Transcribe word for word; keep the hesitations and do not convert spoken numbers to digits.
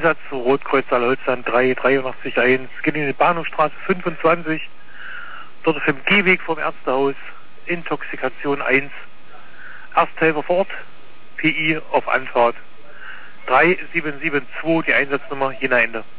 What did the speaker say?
Einsatz zu Rotkreuz Saarholzland drei dreiundachtzig eins. Geht in die Bahnhofstraße fünfundzwanzig. Dort auf dem Gehweg vom Ärztehaus. Intoxikation eins. Ersthelfer vor Ort. P I auf Anfahrt. drei sieben sieben zwei, die Einsatznummer, Jena Ende.